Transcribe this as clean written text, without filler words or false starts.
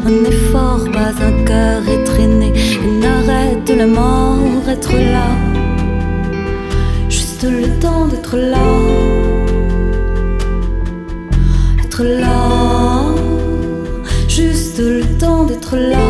un effort, pas un cœur étrenné, une arrêt de la mort, être là, juste le temps d'être là, être là, juste le temps d'être là.